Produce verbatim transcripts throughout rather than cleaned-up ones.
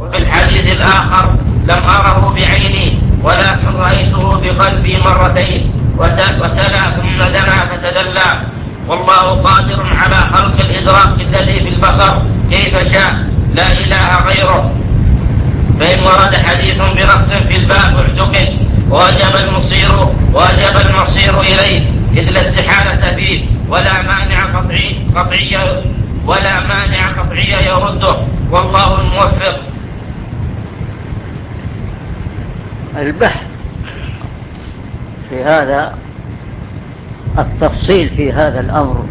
وفي الحديث الآخر: لم أره بعيني ولكن رأيته بقلبي مرتين، وتلا ثم دنا فتدلى. والله قادر على خلق الإدراك الذي في البصر كيف شاء، لا إله غيره. فإن ورد حديث بنص في الباب اعتقد وجب المصير وجب المصير إليه، إذ لا استحالة فيه ولا مانع قطعي قطعي ولا مانع قطعي يرده، والله الموفق. البحث في هذا التفصيل في هذا الأمر،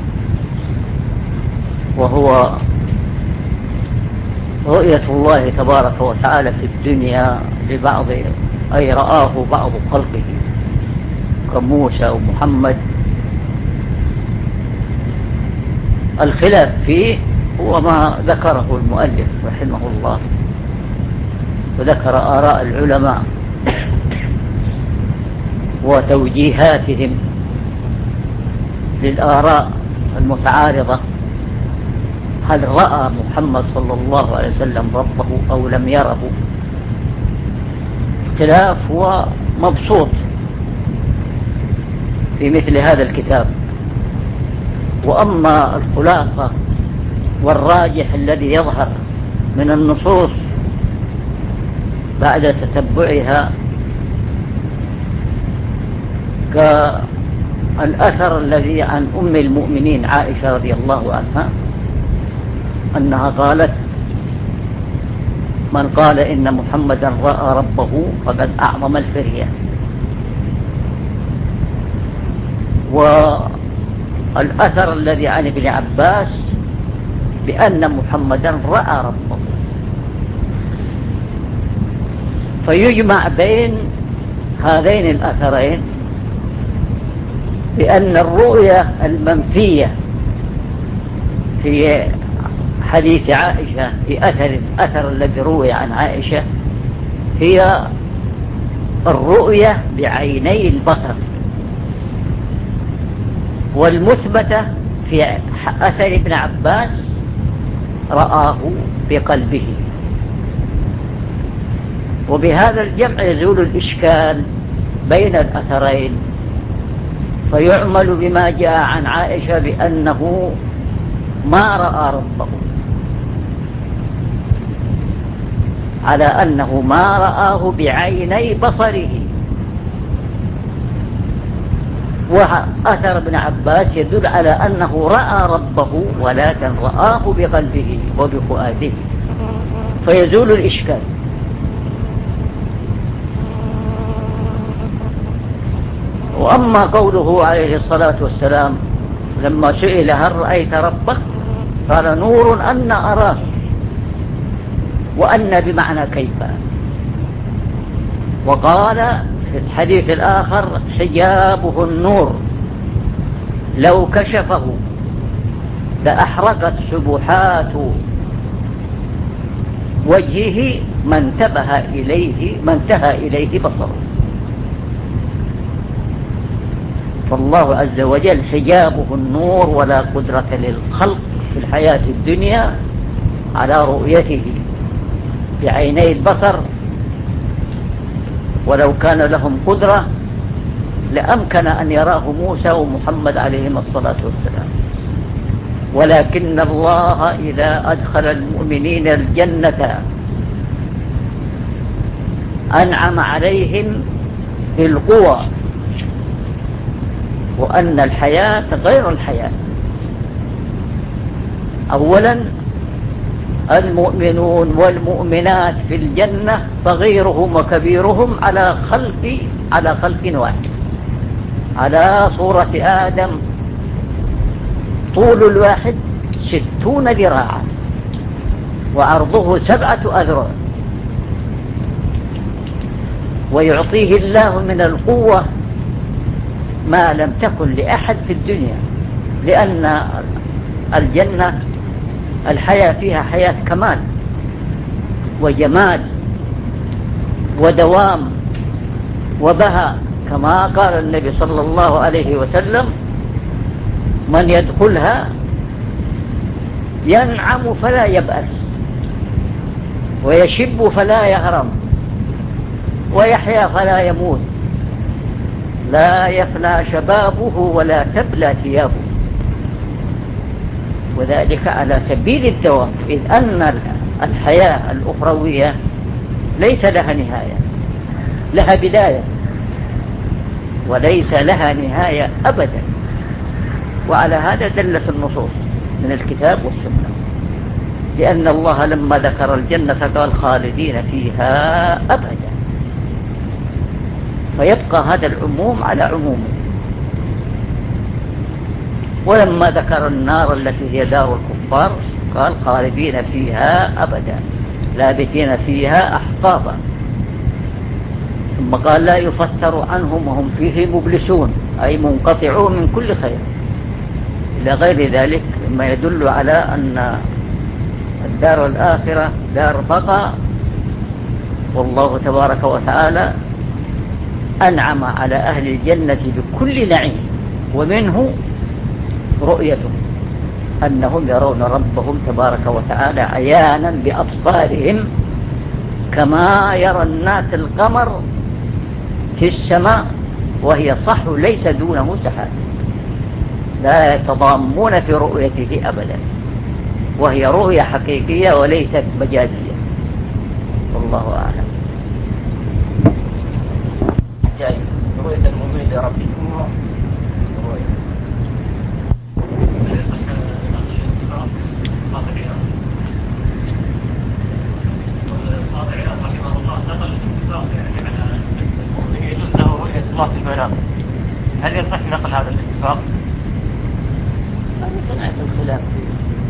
وهو رؤية الله تبارك وتعالى في الدنيا لبعض، أي رآه بعض خلقه كموسى ومحمد. الخلاف فيه هو ما ذكره المؤلف رحمه الله، وذكر آراء العلماء وتوجيهاتهم للآراء المتعارضة. هل رأى محمد صلى الله عليه وسلم ربه أو لم يره؟ اختلاف هو مبسوط في مثل هذا الكتاب. وأما الخلاصة والراجح الذي يظهر من النصوص بعد تتبعها كالأثر الذي عن أم المؤمنين عائشة رضي الله عنها أنها قالت: من قال إن محمدا رأى ربه فقد أعظم الفرية. والأثر الذي عن ابن عباس بأن محمدا رأى ربه. فيجمع بين هذين الأثرين بأن الرؤية المنفية في حديث عائشة، في أثر أثر الذي روي عن عائشة، هي الرؤية بعيني البصر، والمثبتة في أثر ابن عباس رآه بقلبه. وبهذا الجمع يزول الإشكال بين الأثرين، فيعمل بما جاء عن عائشة بأنه ما رأى ربه، على أنه ما رآه بعيني بصره. وأثر ابن عباس يدل على أنه رأى ربه ولكن رآه بقلبه وبفؤاده، فيزول الإشكال. وأما قوله عليه الصلاة والسلام لما سئل: هل رأيت ربك؟ قال: نور أن أراه، وأن بمعنى كيف. وقال في الحديث الآخر: حجابه النور، لو كشفه لأحرقت سبحات وجهه ما انتبه إليه ما انتهى إليه بصره. فالله عز وجل حجابه النور، ولا قدرة للخلق في الحياة الدنيا على رؤيته بعيني البصر. ولو كان لهم قدرة لأمكن أن يراه موسى ومحمد عليهم الصلاة والسلام، ولكن الله إذا أدخل المؤمنين الجنة أنعم عليهم بالقوة، وأن الحياة غير الحياة. أولا المؤمنون والمؤمنات في الجنة صغيرهم وكبيرهم على خلق على خلق واحد، على صورة آدم. طول الواحد ستون ذراعا وعرضه سبعة أذرع، ويعطيه الله من القوة ما لم تكن لأحد في الدنيا، لأن الجنة الحياة فيها حياة كمال وجمال ودوام وبهاء، كما قال النبي صلى الله عليه وسلم: من يدخلها ينعم فلا يبأس. ويشب فلا يهرم، ويحيا فلا يموت، لا يفنى شبابه ولا تبلى ثيابه، وذلك على سبيل الدوام، إذ أن الحياة الأخروية ليس لها نهاية، لها بداية وليس لها نهاية أبدا. وعلى هذا دلت النصوص من الكتاب والسنة، لأن الله لما ذكر الجنة قال خالدين فيها أبدا، فيبقى هذا العموم على عمومه. ولما ذكر النار التي هي دار الكفار قال خالدين فيها أبدا لابثين فيها أحقابا، ثم قال لا يفتر عنهم وهم فيه مبلسون، أي منقطعون من كل خير، إلى غير ذلك مما يدل على أن الدار الآخرة دار بقاء، والله تبارك وتعالى أنعم على أهل الجنة بكل نعيم، ومنه رؤيته أنهم يرون ربهم تبارك وتعالى عيانا بأبصارهم، كما يرى الناس القمر في السماء وهي صح ليس دونه سحاب، لا يتضامون في رؤيته أبدا، وهي رؤية حقيقية وليست مجازية، والله أعلم. جاي رؤية المؤمن لربه في المنام، هل يصح نقل هذا الاتفاق؟ هذا سمعت الخلاف فيه.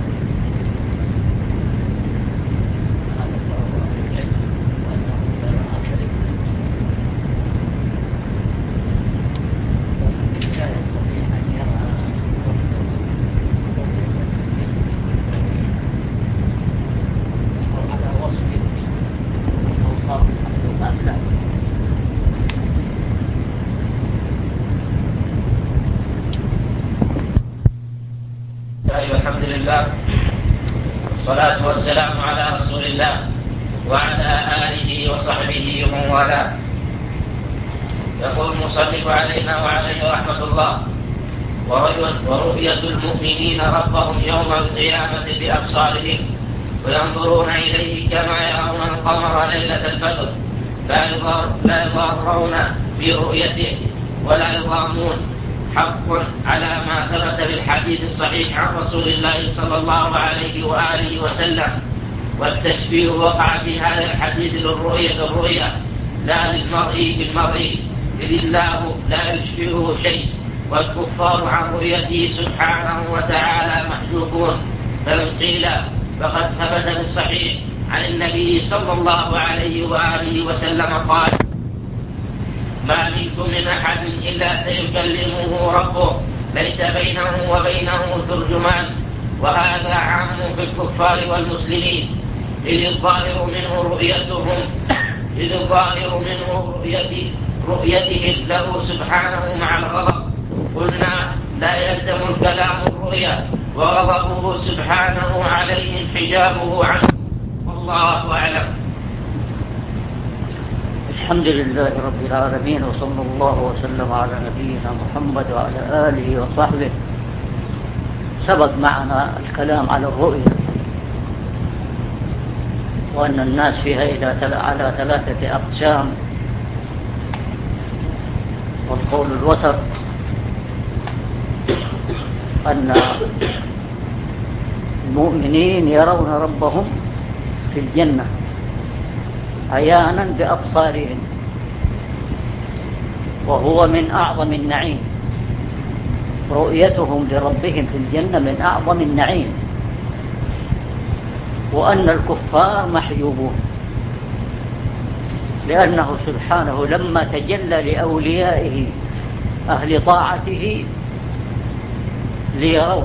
الحمد لله والصلاة والسلام على رسول الله وعلى آله وصحبه ومن والاه. يقول المصنف علينا وعليه رحمة الله: ورؤية المؤمنين ربهم يوم القيامة بأبصارهم، وينظرون إليه كما يرون القمر ليلة البدر، لا يضارون في رؤيته ولا يضامون، حق على ما ثبت في الحديث الصحيح عن رسول الله صلى الله عليه وآله وسلم. والتشبيه وقع في هذا الحديث للرؤية الرؤية لا للمرء بالمرء، إذ الله لا يشبهه شيء، والكفار عن رؤيته سبحانه وتعالى محجوبون. فمن قيل فقد ثبت في الصحيح عن النبي صلى الله عليه وآله وسلم قال: ما منكم من أحد إلا سيكلمه ربه ليس بينه وبينه ترجمان. وهذا عام في الكفار والمسلمين، إذ الظاهر منه رؤيتهم إذ الظاهر منه رؤيته, رؤيته له سبحانه مع الغضب. قلنا لا يلزم الكلام الرؤيا، وغضبه سبحانه عليهم حجابه عنه، والله أعلم. الحمد لله رب العالمين، وصلى الله وسلم على نبينا محمد وعلى آله وصحبه. سبق معنا الكلام على الرؤيا، وأن الناس فيها إلى على ثلاثة أقسام، والقول الوسط أن المؤمنين يرون ربهم في الجنة عيانا بأبصارهم، وهو من أعظم النعيم، رؤيتهم لربهم في الجنة من أعظم النعيم. وأن الكفار محجوبون، لأنه سبحانه لما تجلى لأوليائه أهل طاعته ليرون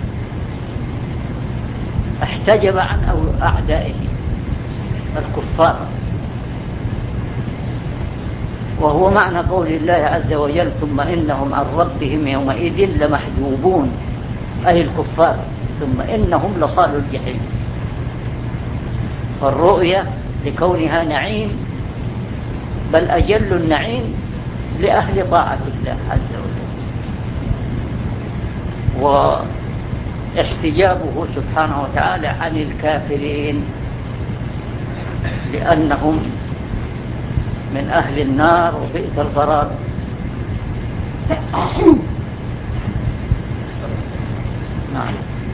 احتجب عن أعدائه الكفار، وهو معنى قول الله عز وجل: ثم إنهم عن ربهم يومئذ لمحجوبون، أي الكفار، ثم إنهم لصالوا الجحيم. الرؤية لكونها نعيم، بل أجل النعيم لأهل طاعة الله عز وجل، واحتجابه سبحانه وتعالى عن الكافرين لأنهم من أهل النار وبئس القرار. نعم.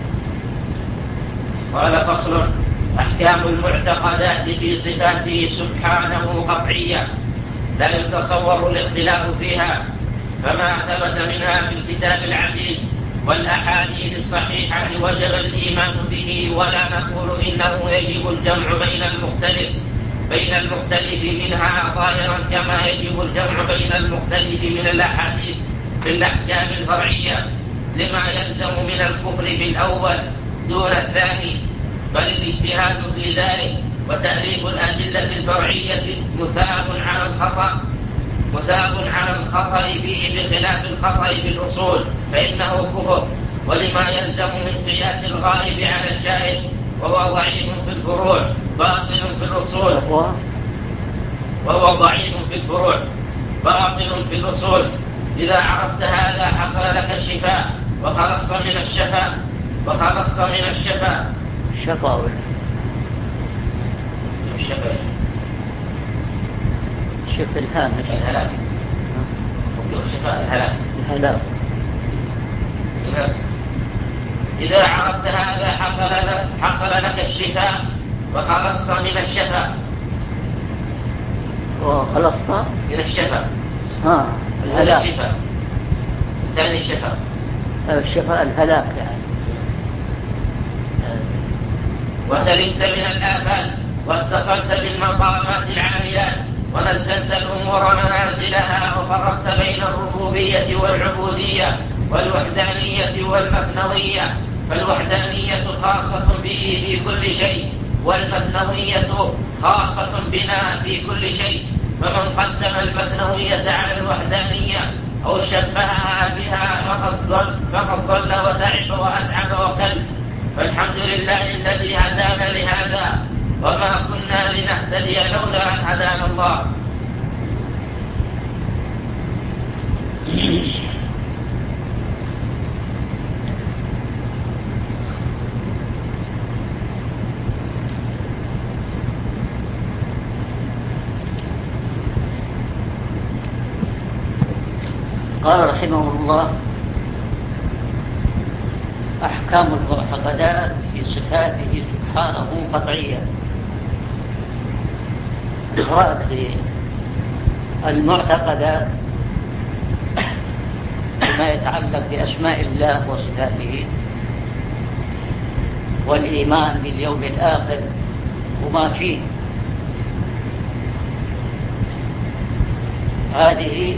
قال فصل: أحكام المعتقدات في صفاته سبحانه قطعية لا يتصور الاختلاف فيها، فما ثبت منها في الكتاب العزيز والأحاديث الصحيحة وجب الإيمان به، ولا نقول إنه يجب الجمع بين المختلف بين المختلف منها ظاهرا كما يجب الجمع بين المختلف من الأحاديث في الأحكام الفرعية، لما يلزم من الكفر بالأول دون الثاني، بل الاجتهاد في ذلك وتأليف الأدلة الفرعية مثاب على الخطأ مثاب على الخطأ فيه بخلاف الخطأ في الأصول فإنه كفر، ولما يلزم من قياس الغالب على الشاهد وهو ضعيف في الفروع باطل في الأصول وهو ضعيف في الفروع باطل في الأصول. إذا عرفت هذا حصل لك الشفاء وخلصت من الشفاء وخلصت من الشفاء شفاء الشفاء شف الهامش الهلاك شفاء الهلاك الهلاك. إذا عرفت هذا حصل لك, حصل لك الشفاء وخلصت من الشفاء وخلصت من الشفاء ها الهلاك. الشفاء الثاني الشفاء الشفاء الهلاك يعني. وسلمت من الآفات واتصلت بالمقامات العاليات ونزلت الأمور منازلها وفرقت بين الربوبية والعبودية والوحدانية والمثنوية، فالوحدانية خاصة به في كل شيء والمثنوية خاصة بنا في كل شيء، فمن قدم المثنوية على الوحدانية أو شبهها بها فقد ضل, فقد ضل وتعب وأتعب وكل. فالحمد لله الذي هدانا لهذا وما كنا لنهتدي لولا أن هدانا الله. قال رحمه الله: أحكام المعتقدات في صفاته سبحانه قطعية. المراد بالمعتقدات ما يتعلق بأسماء الله وصفاته والإيمان باليوم الآخر وما فيه، هذه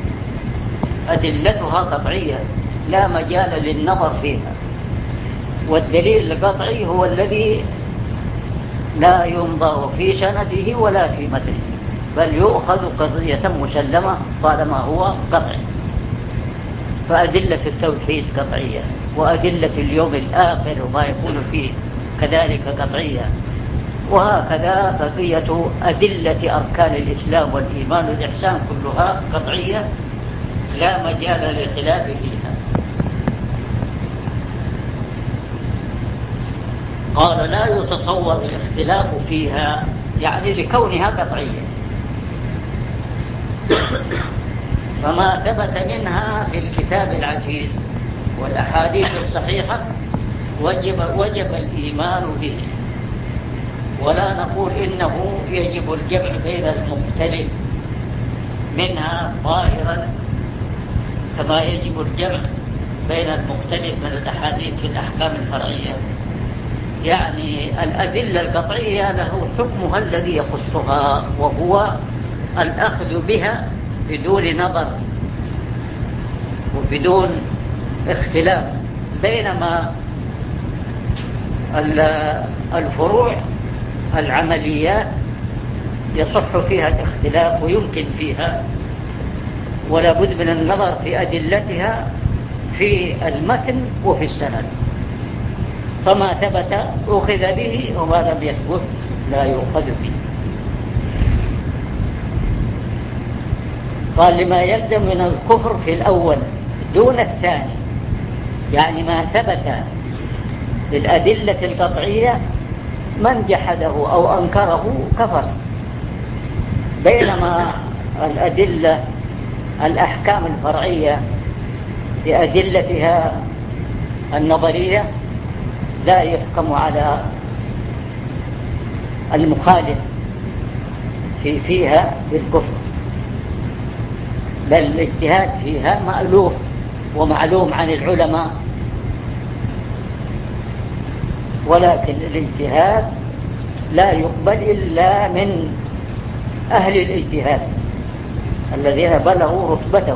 أدلتها قطعية لا مجال للنظر فيها، والدليل القطعي هو الذي لا ينظر في سنده ولا في متنه، بل يؤخذ قضية مسلمة طالما هو قطعي. فأدلة التوحيد قطعية، وأدلة اليوم الآخر وما يكون فيه كذلك قطعية، وهكذا بقية أدلة أركان الإسلام والإيمان والإحسان كلها قطعية لا مجال للخلاف فيها. قال: لا يتصور الاختلاف فيها، يعني لكونها قطعية، فما ثبت منها في الكتاب العزيز والأحاديث الصحيحة وجب, وجب الإيمان به، ولا نقول إنه يجب الجمع بين المختلف منها ظاهرا كما يجب الجمع بين المختلف من الأحاديث في الأحكام الفرعية. يعني الأدلة القطعية له حكمها الذي يخصها، وهو الأخذ بها بدون نظر وبدون اختلاف، بينما الفروع العمليات يصح فيها الاختلاف ويمكن فيها، ولا بد من النظر في أدلتها في المتن وفي السند، فما ثبت أخذ به وما لم يثبت لا يؤخذ به. قال لما يلزم من الكفر في الأول دون الثاني، يعني ما ثبت للأدلة القطعية من جحده أو أنكره كفر، بينما الأدلة الأحكام الفرعية بأدلتها النظرية لا يحكم على المخالف في فيها بالكفر، بل الاجتهاد فيها مألوف ومعلوم عن العلماء، ولكن الاجتهاد لا يقبل إلا من أهل الاجتهاد الذين بلغوا رتبته.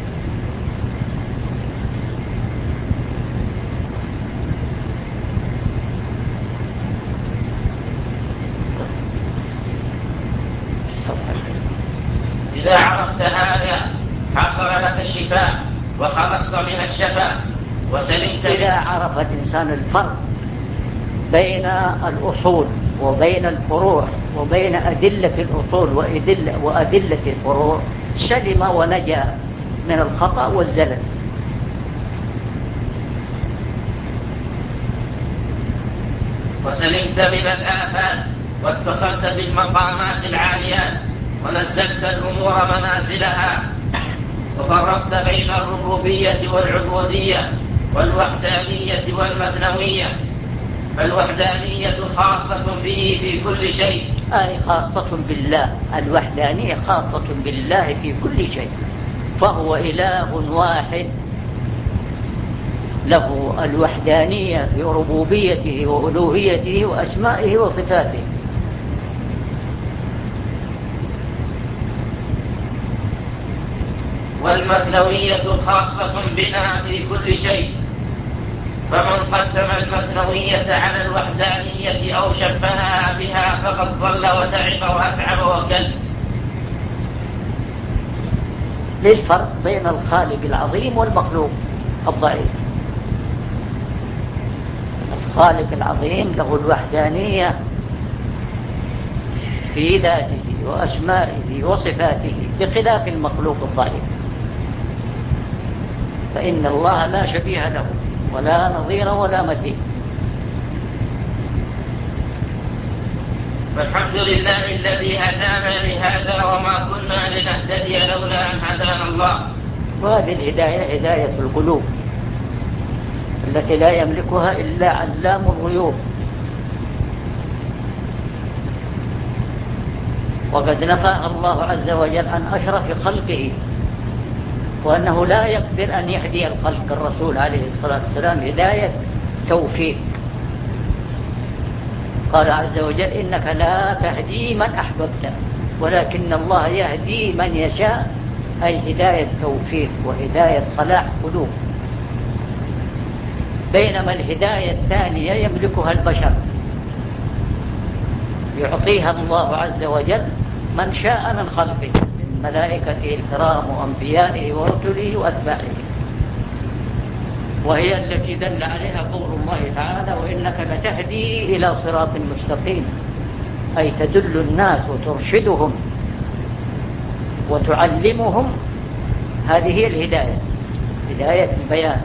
إذا عرفت هذا حصل لك الشفاء وخلصت من الشفاء وسلمت. إذا عرف الإنسان الفرق بين الأصول وبين الفروع وبين أدلة الأصول وأدلة, وأدلة الفروع سلم ونجا من الخطأ والزلل. وسلمت من الآفات واتصلت بالمقامات العاليات ونزلت الأمور منازلها وفرقت بين الربوبية والعبودية والوحدانية والمثنوية. فالوحدانية خاصة به في كل شيء، أي خاصة بالله. الوحدانية خاصة بالله في كل شيء، فهو إله واحد له الوحدانية في ربوبيته وألوهيته وأسمائه وصفاته. والمثنوية خاصة بنا في كل شيء، فمن قدم المثنوية على الوحدانية أو شبهها بها فقد ضل وتعب وأتعب وكل. للفرق بين الخالق العظيم والمخلوق الضعيف. الخالق العظيم له الوحدانية في ذاته وأسمائه وصفاته بخلاف المخلوق الضعيف، فإن الله لا شبيه له ولا نظير ولا مثيل. فالحمد لله الذي هدانا لهذا وما كنا لنهتدي لولا أن هدانا الله. وهذه الهداية هداية القلوب التي لا يملكها إلا علام الغيوب. وقد نفى الله عز وجل عن أشرف خلقه وأنه لا يقدر أن يهدي الخلق الرسول عليه الصلاة والسلام هداية توفيق. قال عز وجل إنك لا تهدي من أحببت ولكن الله يهدي من يشاء، أي هداية توفيق وهداية صلاح قلوب. بينما الهداية الثانية يملكها البشر، يعطيها الله عز وجل من شاء من خلقه من ملائكته الكرام وأنبيائه ورسله وأتباعه، وهي التي دل عليها قول الله تعالى وإنك لتهدي إلى صراط مستقيم، أي تدل الناس وترشدهم وتعلمهم. هذه هي الهداية، هداية البيان.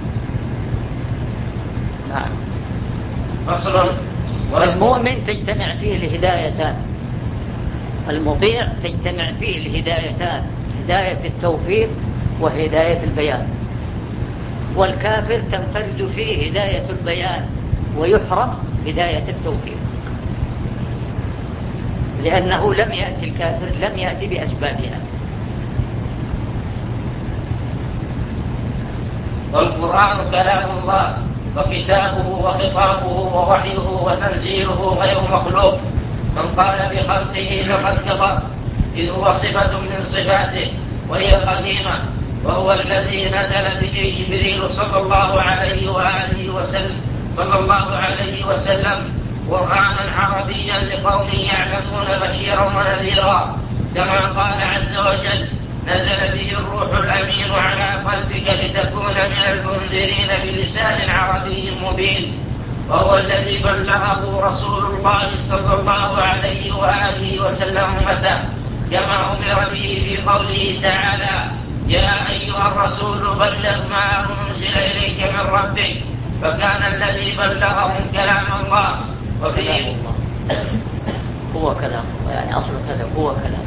نعم. فصل. والمؤمن تجتمع فيه الهدايتان، المطيع تجتمع فيه الهدايتان، هداية التوفيق وهداية البيان. والكافر تنفرد فيه هداية البيان ويحرم هداية التوفيق، لأنه لم يأتي الكافر لم يأتي بأسبابها. والقرآن كلام الله وكتابه وخطابه ووحيه وتنزيله غير مخلوق. من قال بخلقه فقد كفر، إذ هو صفة من صفاته وهي قديمة، وهو الذي نزل به جبريل صلى الله عليه وآله وسلم صلى الله عليه وسلم قرآنا عربيا لقوم يعلمون بشيرا ونذيرا، كما قال عز وجل نزل به الروح الأمين على قلبك لتكون من المنذرين بلسان عربي مبين. وهو الذي بلغه رسول الله صلى الله عليه وآله وسلم أمته كما أمر به في قوله تعالى: يا أيها الرسول بلغ ما أنزل إليك من ربك. فكان الذي بلغهم كلام الله وفيه الله هو كلام الله، يعني أصل كذا هو كلام.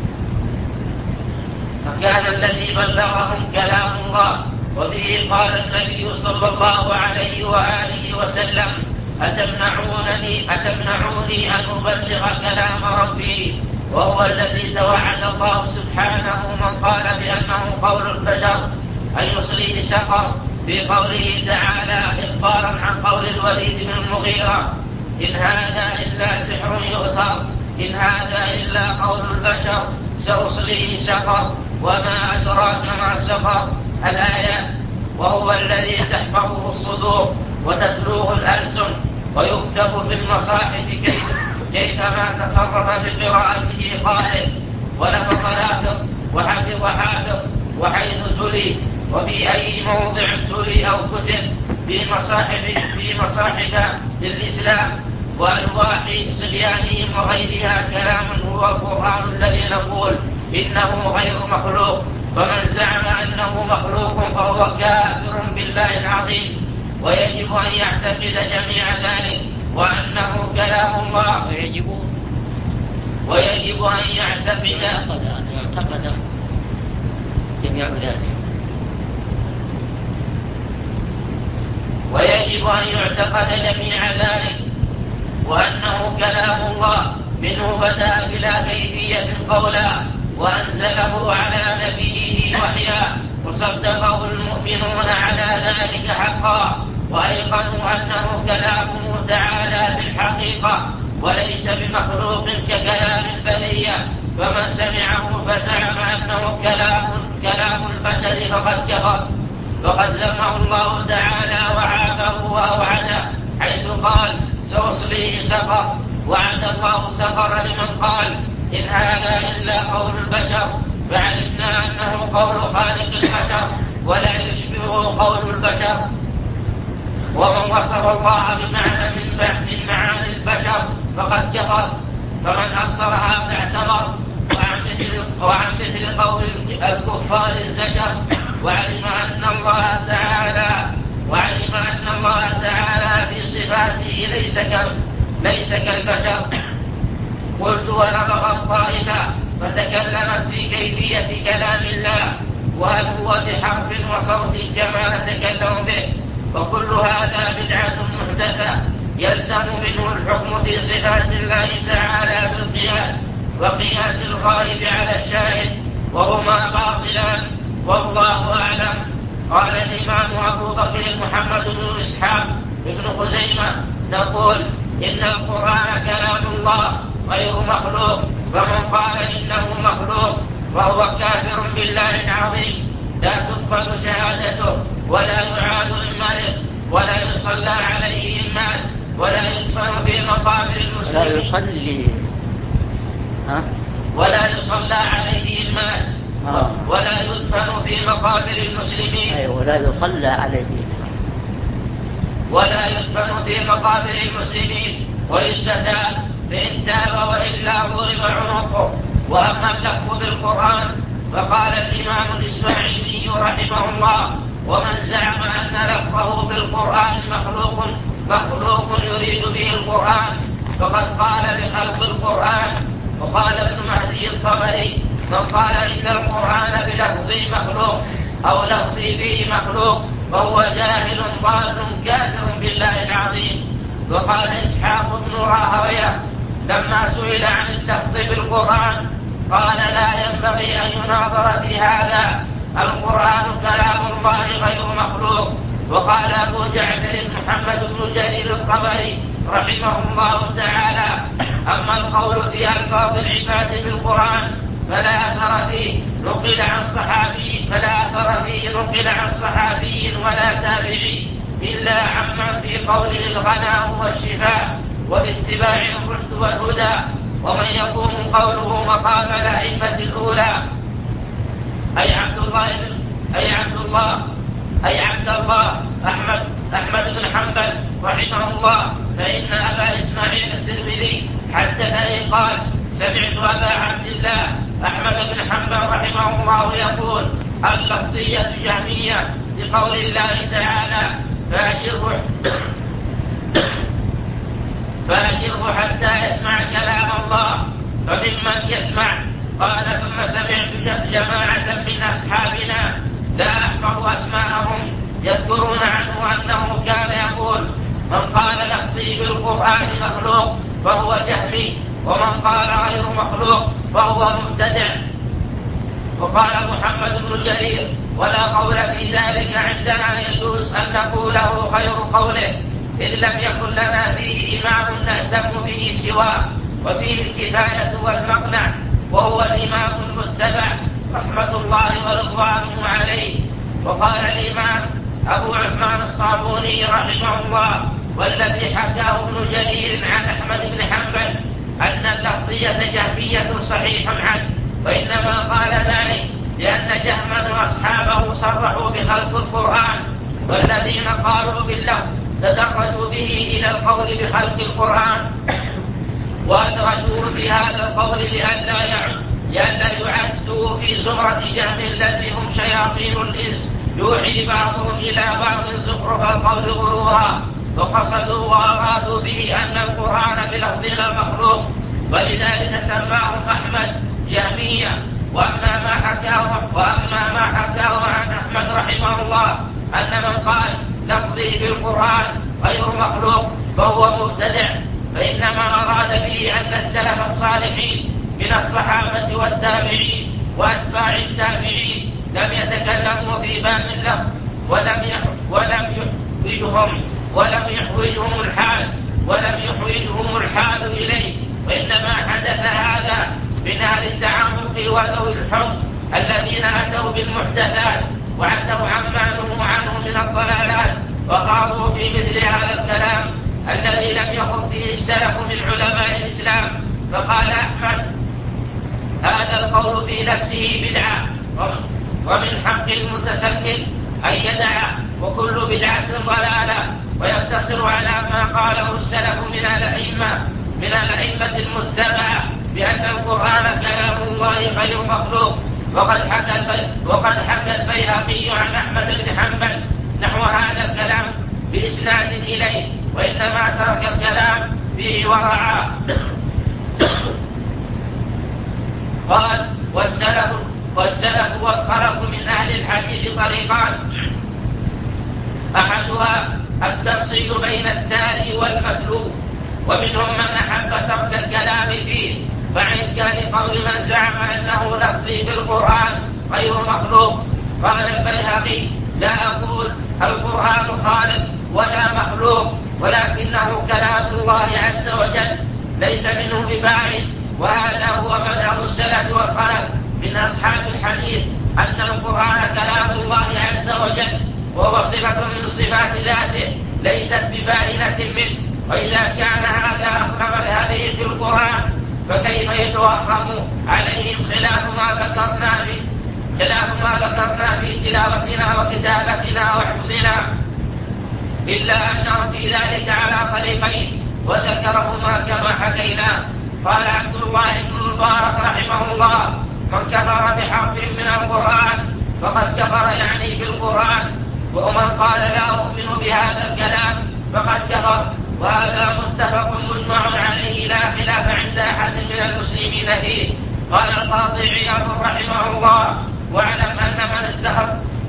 فكان الذي بلغهم كلام الله. وفيه قال النبي صلى الله عليه وآله وسلم: أتمنعونني, أتمنعوني أن أبلغ كلام ربي؟ وهو الذي توعد الله سبحانه من قال بأنه قول البشر أن يصليه سقر في قوله تعالى إخبارا عن قول الوليد بن المغيرة: إن هذا إلا سحر يؤثر، إن هذا إلا قول البشر، سأصليه سقر وما أدراك ما سقر. الآيات. وهو الذي تحفظه الصدور وتتلوه الألسن ويكتب في المصاحف كيف كيفما تصرف بقراءته قائل ولفظ لافظ وحفظ حافظ وحيث تلي وفي أي موضع تلي أو كتب في مصاحف في مصاحف للإسلام وألواح صبيانهم وغيرها كلام هو القرآن الذي نقول إنه غير مخلوق. فمن زعم أنه مخلوق فهو كافر بالله العظيم. ويجب أن يعتقد جميع ذلك وأنه كلام الله. ويجب ويجب أن يعتقد يعتقد جميع ذلك ويجب أن يعتقد جميع ذلك وأنه كلام الله منه بدأ بلا كيفية قولا وأنزله على نبيه وحيا وصدقه المؤمنون على ذلك حقا وأيقنوا أنه كلامه تعالى بالحقيقة وليس بمخلوق ككلام البرية. فمن سمعه فزعم أنه كلام كلام البشر فقد كفر فقد ذمه الله تعالى وعابه وأوعده حيث قال سأصليه سقر. وعد الله سقر لمن قال إن هذا إلا قول البشر فعلمنا أنه قول خالق البشر ولا يشبهه قول البشر. ومن وصف الله بمعنى من معاني البشر فقد كفر. فمن أبصرها فاعتبر وعن مثل, وعن مثل قول الكفار الزجر. وعلم أن الله تعالى وعلم أن الله تعالى في صفاته ليس ليس كالبشر. قلت ونظر الطائفة فتكلمت في كيفية كلام الله وهل هو بحرف وصوت كما نتكلم به. وكل هذا بدعة محدثة يلزم منه الحكم في صفات الله تعالى بالقياس وقياس الغالب على الشاهد وهما باطلان والله أعلم. قال الإمام أبو بكر محمد بن إسحاق بن خزيمة نقول إن القرآن كلام الله غير مخلوق. فمن قال إنه مخلوق وهو كافر بالله العظيم لا تقبل شهادته ولا يعاد الملك ولا يصلى عليه المال ولا يدفن في مقابر المسلمين ولا يصلي ها ولا يصلى عليه المال آه. ولا يدفن في مقابر المسلمين أي ولا يصلى عليه ولا يدفن في مقابر المسلمين ويستتاب فإن تاب وإلا ضرب عنقه. وأما اللفظ بالقرآن فقال الإمام الإسماعيلي رحمه الله ومن زعم أن لفظه بالقرآن مخلوق مخلوق يريد به القرآن فقد قال بخلق القرآن. وقال ابن مهدي الطبري من قال إن القرآن بلفظه مخلوق أو لفظه به مخلوق فهو جاهل ضال كافر بالله العظيم. وقال إسحاق بن راهويه لما سئل عن اللفظ بالقرآن قال لا ينبغي أن يناظر في هذا القرآن كلام الله غير مخلوق. وقال أبو جعفر محمد بن جرير الطبري رحمه الله تعالى أما القول في ألفاظ العباد بالقرآن فلا أثر فيه نقل عن صحابي فلا أثر فيه نقل عن صحابي ولا تابعي إلا عمن في قوله الغنى والشفاء وباتباع الرشد والهدى ومن يقوم قوله مقام الأئمة الأولى أي عبد الله أي عبد الله أي عبد الله أحمد أحمد بن حنبل رحمه الله فإن أبا إسماعيل الترمذي حدثني قال سمعت أبا عبد الله أحمد بن حنبل رحمه الله يقول اللفظية جهمية لقول الله تعالى فأجره فأجره حتى يسمع كلام الله فممن يسمع. قال ثم سمعت جماعة من أصحابنا لا أحفظ أسماءهم يذكرون عنه أنه كان يقول من قال لفظي بالقرآن مخلوق فهو جهمي ومن قال غير مخلوق فهو مبتدع. وقال محمد بن جرير ولا قول في ذلك عندنا يجوز أن نقوله غير قوله إذ لم يكن لنا فيه إمام نهتم به سواه وفيه الكفاية والمقنع وهو الإمام المتبع رحمة الله ورضوانه عليه. وقال الإمام أبو عثمان الصابوني رحمه الله والذي حكاه ابن جرير عن أحمد بن حنبل أن اللفظية جهمية صحيح عنه وإنما قال ذلك لأن جهما وأصحابه صرحوا بخلق القرآن والذين قالوا باللفظ تدرجوا به إلى القول بخلق القرآن وأدرجوه في هذا القول لئلا يعدوا في زمرة جهم التي هم شياطين الإنس يوحي بعضهم إلى بعض زخرف القول غرورا وقصدوا وأرادوا به أن القرآن بلفظنا مخلوق ولذلك سماهم أحمد جهمية. وأما ما حكاه وأما ما حكاه عن أحمد رحمه الله أن من قال لفظي بالقرآن غير مخلوق فهو مبتدع فإنما أراد به أن السلف الصالحين من الصحابة والتابعين وأتباع التابعين لم يتكلموا في باب اللفظ ولم ولم يحوجهم ولم يحوجهم الحال ولم يحوجهم الحال إليه وإنما حدث هذا من أهل التعمق وذوي الحكم الذين أتوا بالمحدثات وعتوا عما نهوا عنه من الضلالات وقالوا في مثل هذا الكلام الذي لم يخض فيه السلف من علماء الإسلام. فقال أحمد هذا القول في نفسه بدعة ومن حق المتسلل أن يدع وكل بدعة ضلالة ويقتصر على ما قاله السلف من الأئمة من الأئمة المتبعة بأن القرآن كلام الله غير مخلوق. وقد حكى وقد حكى البيهقي عن أحمد بن حنبل نحو هذا الكلام بإسناد إليه وإنما ترك الكلام فيه ورعاه. قال والسلف والسلف والخلق من أهل الحديث طريقان أحدها التفصيل بين التالي والمتلو ومنهم من أحب ترك الكلام فيه فعن كان قول من زعم أنه لفظي بالقرآن غير مخلوق. قال البيهقي لا أقول القرآن خالق ولا مخلوق ولكنه كلام الله عز وجل ليس منه ببعيد وهذا هو مذهب السلف والخلق من أصحاب الحديث أن القرآن كلام الله عز وجل وهو صفة من صفات ذاته ليست بباينة منه. وإذا كان هذا أصل مذهبه في القرآن فكيف يتوهم عليهم خلاف ما ذكرنا في خلاف ما ذكرنا في تلاوتنا وكتابتنا وحفظنا إلا أنهم في ذلك على طريقين وذكرهما كما حكينا. قال عبد الله بن المبارك رحمه الله من كفر بحرف من القرآن فقد كفر يعني بالقرآن ومن قال لا أؤمن بهذا الكلام فقد كفر وهذا متفق مجمع عليه لا خلاف عند أحد من المسلمين فيه. قال القاضي عياض رحمه الله واعلم أن من استخف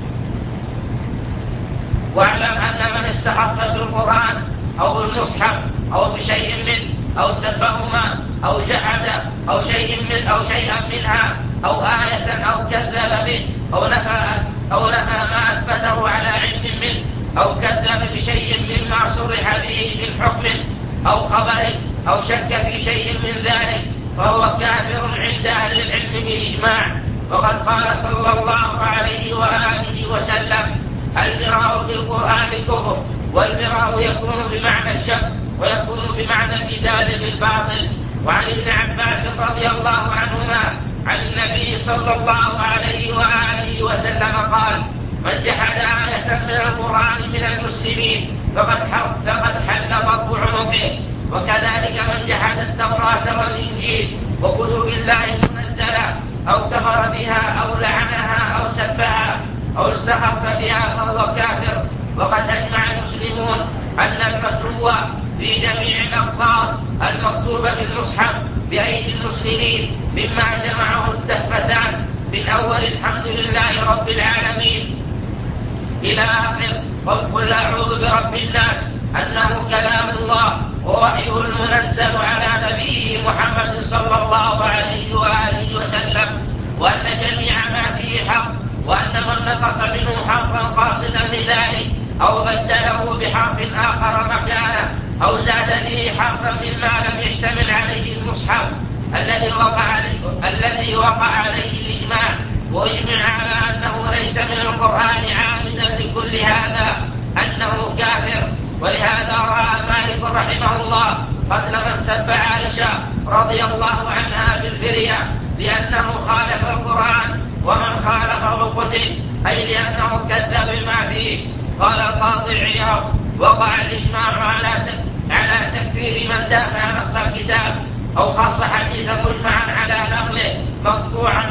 واعلم أن من استخف بالقرآن أو المصحف أو بشيء منه أو سبهما أو جحد أو شيء من أو شيئا منها أو آية أو كذب به أو نفى أو نفى ما أثبته على علم منه أو كذب بشيء مما صرح به من حكم أو خبر أو شك في شيء من ذلك فهو كافر عند أهل العلم بالإجماع. وقد قال صلى الله عليه وآله وسلم المراء في القرآن كفر والمراء يكون بمعنى الشك ويكون بمعنى الجدال بالباطل. وعن ابن عباس رضي الله عنهما عن النبي صلى الله عليه وآله وسلم قال من جحد آية من القرآن من المسلمين فقد فقد حل ضرب عنقه. وكذلك من جحد التوراة والإنجيل وكتب الله المنزلة أو كفر بها أو لعنها أو سبها أو استخف بها فهو كافر. وقد أجمع المسلمون أن المتلو في جميع الأقطار المكتوبة في المصحف بأيدي المسلمين مما جمعه التحفتان من أول الحمد لله رب العالمين إلى آخر قل أعوذ برب الناس أنه كلام الله ووحيه المنزل على نبيه محمد صلى الله عليه وآله وسلم، وأن جميع ما فيه حق، وأن من نقص منه حرفا قاصدا لذلك أو بدله بحرف آخر مكانه أو زاد فيه حرفا مما لم يشتمل عليه المصحف الذي وقع عليه, الذي وقع عليه الإجماع، وإجمع على أنه ليس من القرآن عامدا لكل هذا أنه كافر. ولهذا رأى مالك رحمه الله قتل من سب عائشة رضي الله عنها بالفرية لأنه خالف القرآن، ومن خالفه قتل، أي لأنه كذب بما فيه. قال القاضي عياض وقع الإجماع على تكفير من دافع نص الكتاب أو خص حديثا مجمعا على نقله مقطوعا